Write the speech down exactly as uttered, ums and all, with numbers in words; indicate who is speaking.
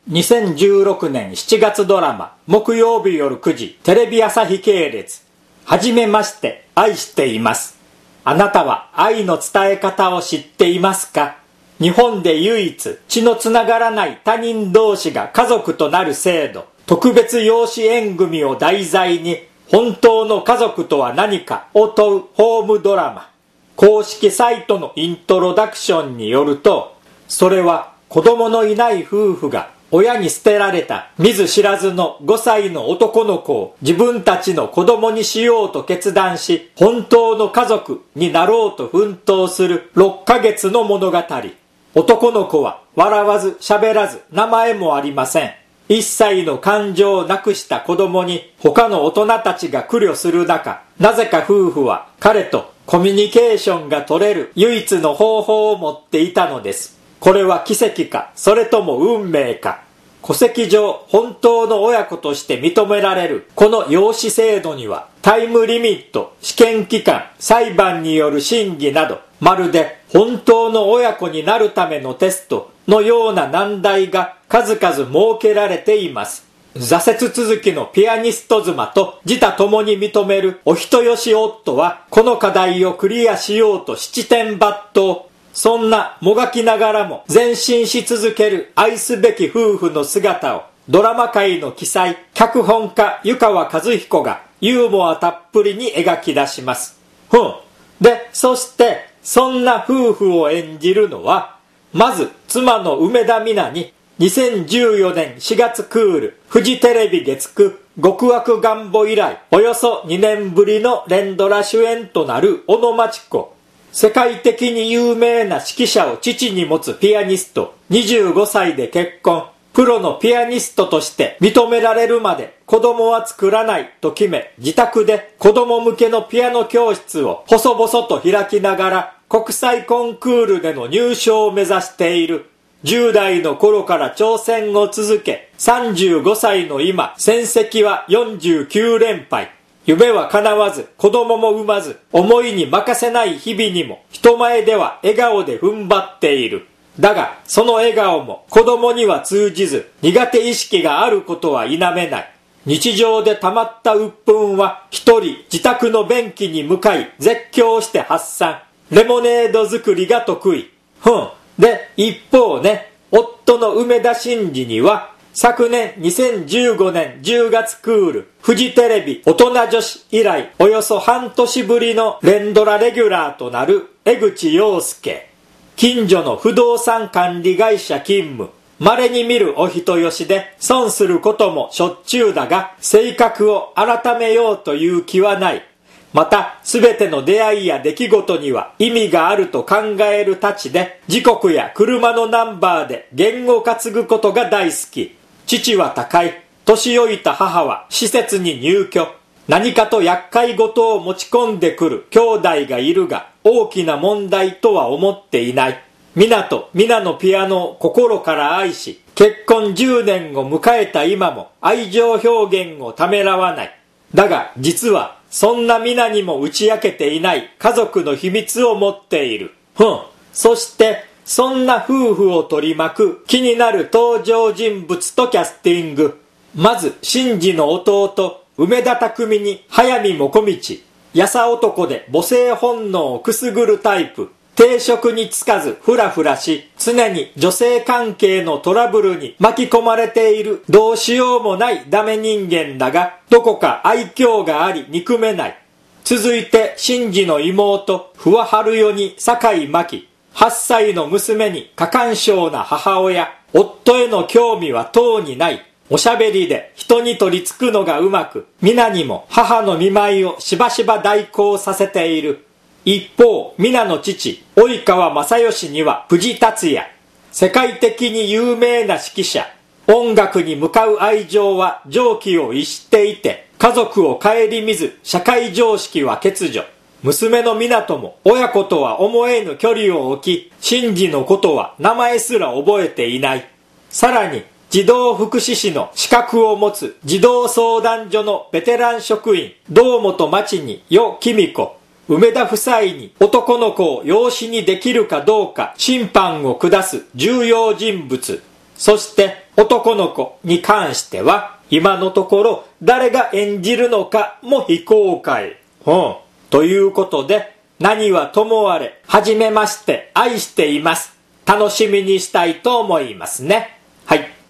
Speaker 1: にせんじゅうろくねんしちがつドラマ、木曜日夜くじ、テレビ朝日系列。はじめまして、愛しています。あなたは愛の伝え方を知っていますか？日本で唯一血のつながらない他人同士が家族となる制度、特別養子縁組を題材に、本当の家族とは何かを問うホームドラマ。公式サイトのイントロダクションによると、それは子供のいない夫婦が親に捨てられた見ず知らずのごさいの男の子を自分たちの子供にしようと決断し、本当の家族になろうと奮闘するろっかげつの物語。男の子は笑わず喋らず名前もありません。一切の感情をなくした子供に他の大人たちが苦慮する中、なぜか夫婦は彼とコミュニケーションが取れる唯一の方法を持っていたのです。これは奇跡か、それとも運命か。戸籍上本当の親子として認められるこの養子制度には、タイムリミット、試験期間、裁判による審議など、まるで本当の親子になるためのテストのような難題が数々設けられています。挫折続きのピアニスト妻と自他共に認めるお人よし夫は、この課題をクリアしようと七転八倒。そんなもがきながらも前進し続ける愛すべき夫婦の姿を、ドラマ界の奇才、脚本家湯川和彦がユーモアたっぷりに描き出します。ふん。で、そしてそんな夫婦を演じるのは、まず妻の梅田美波ににせんじゅうよねんしがつクールフジテレビ月く極悪願望以来およそにねんぶりの連ドラ主演となる小野真知子。世界的に有名な指揮者を父に持つピアニスト。にじゅうごさいで結婚。プロのピアニストとして認められるまで子供は作らないと決め、自宅で子供向けのピアノ教室を細々と開きながら国際コンクールでの入賞を目指している。じゅうだいの頃から挑戦を続け、さんじゅうごさいの今、戦績はよんじゅうきゅうれんぱい。夢は叶わず、子供も産まず、思いに任せない日々にも、人前では笑顔で踏ん張っている。だが、その笑顔も子供には通じず、苦手意識があることは否めない。日常で溜まった鬱憤は、一人自宅の便器に向かい、絶叫して発散。レモネード作りが得意。ふん。で、一方ね、夫の梅田真司には、昨年にせんじゅうごねんじゅうがつクール、フジテレビ大人女子以来、およそ半年ぶりの連ドラレギュラーとなる江口洋介。近所の不動産管理会社勤務。稀に見るお人よしで、損することもしょっちゅうだが、性格を改めようという気はない。また、すべての出会いや出来事には意味があると考えるたちで、時刻や車のナンバーで言語担ぐことが大好き。父は他界、年老いた母は施設に入居。何かと厄介事を持ち込んでくる兄弟がいるが、大きな問題とは思っていない。ミナとミナのピアノを心から愛し、結婚じゅうねんを迎えた今も愛情表現をためらわない。だが実はそんなミナにも打ち明けていない家族の秘密を持っている。ふん。そしてそんな夫婦を取り巻く気になる登場人物とキャスティング。まず真司の弟梅田匠に速水もこみち。やさ男で母性本能をくすぐるタイプ。定職に就かずフラフラし、常に女性関係のトラブルに巻き込まれているどうしようもないダメ人間だが、どこか愛嬌があり憎めない。続いて真司の妹不破春代に酒井真紀。はっさいの娘に過干渉な母親。夫への興味はとうにない。おしゃべりで人に取り付くのがうまく、皆にも母の見舞いをしばしば代行させている。一方、皆の父、及川正義には藤達也。世界的に有名な指揮者。音楽に向かう愛情は常軌を逸していて、家族を顧みず社会常識は欠如。娘の湊とも親子とは思えぬ距離を置き、真司のことは名前すら覚えていない。さらに、児童福祉士の資格を持つ児童相談所のベテラン職員、堂本真知に与紀美子。梅田夫妻に男の子を養子にできるかどうか審判を下す重要人物。そして男の子に関しては、今のところ誰が演じるのかも非公開。うん。ということで、何はともあれ、はじめまして、愛しています。楽しみにしたいと思いますね。はい。